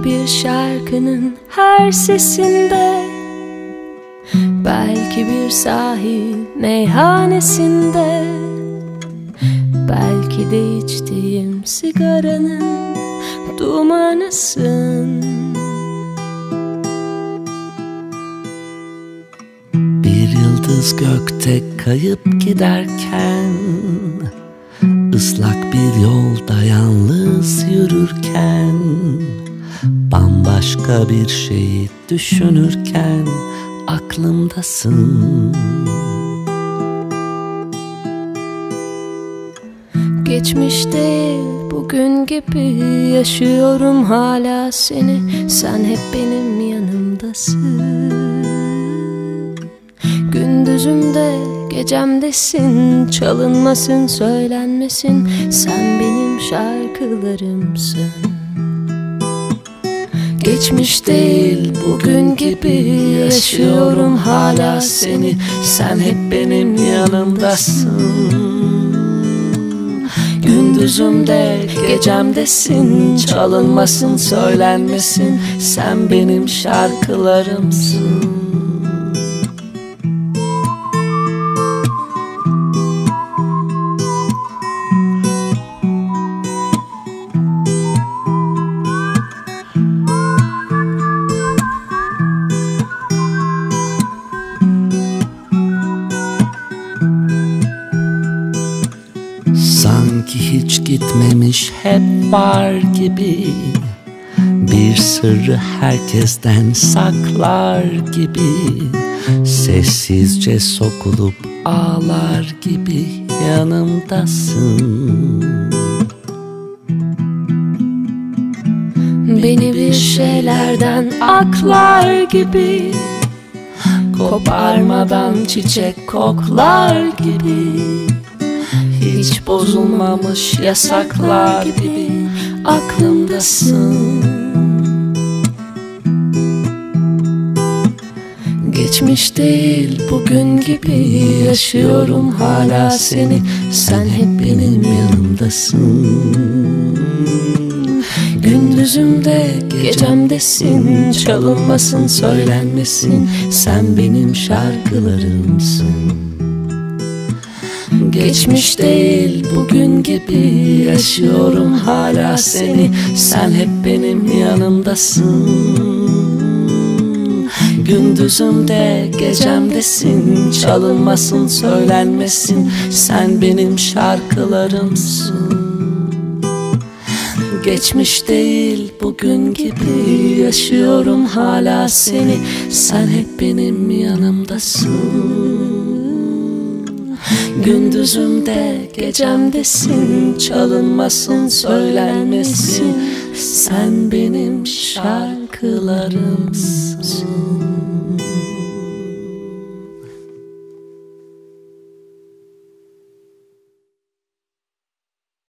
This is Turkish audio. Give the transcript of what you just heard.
bir şarkının her sesinde, belki bir sahil meyhanesinde, belki de içtiğim sigaranın dumanısın. Bir yıldız gökte kayıp giderken, ıslak bir yolda yalnız yürürken, bambaşka bir şeyi düşünürken aklımdasın. Geçmiş değil bugün gibi yaşıyorum hala seni, sen hep benim yanımdasın. Gündüzümde gecemdesin, çalınmasın söylenmesin, sen benim şarkılarımsın. Geçmiş değil bugün gibi yaşıyorum hala seni, sen hep benim yanımdasın. Gündüzümde gecemdesin, çalınmasın söylenmesin, sen benim şarkılarımsın. Sanki hiç gitmemiş, hep var gibi, bir sırrı herkesten saklar gibi, sessizce sokulup ağlar gibi yanımdasın. Beni bir şeylerden aklar gibi, koparmadan çiçek koklar gibi, hiç bozulmamış yasaklar gibi aklımdasın. Geçmiş değil bugün gibi yaşıyorum hala seni, sen hep benim yanımdasın. Gündüzümde gecemdesin, çalınmasın söylenmesin, sen benim şarkılarımsın. Geçmiş değil bugün gibi yaşıyorum hala seni, sen hep benim yanımdasın. Gündüzümde gecemdesin, çalınmasın söylenmesin, sen benim şarkılarımsın. Geçmiş değil bugün gibi yaşıyorum hala seni, sen hep benim yanımdasın. Gündüzümde gecemdesin, çalınmasın söylenmesin, sen benim şarkılarımsın.